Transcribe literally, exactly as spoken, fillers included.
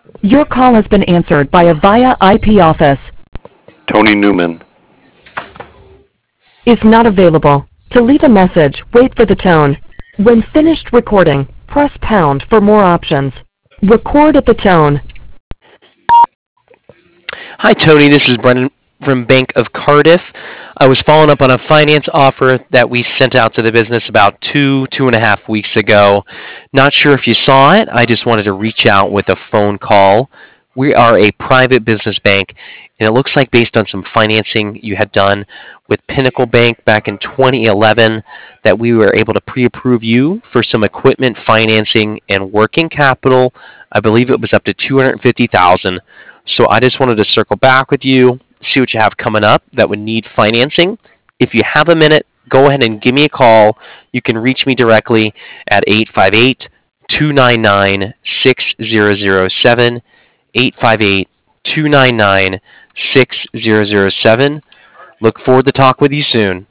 Your call has been answered by a Avaya I P office. Tony Newman. Is not available. To leave a message, wait for the tone. When finished recording, press pound for more options. Record at the tone. Hi, Tony. This is Brendan from Bank of Cardiff. I was following up on a finance offer that we sent out to the business about two, two and a half weeks ago. Not sure if you saw it. I just wanted to reach out with a phone call. We are a private business bank, and it looks like based on some financing you had done with Pinnacle Bank back in twenty eleven that we were able to pre-approve you for some equipment financing and working capital. I believe it was up to two hundred fifty thousand dollars. So I just wanted to circle back with you, see what you have coming up that would need financing. If you have a minute, go ahead and give me a call. You can reach me directly at eight five eight, two nine nine, six zero zero seven, eight five eight, two nine nine, six zero zero seven. Look forward to talk with you soon.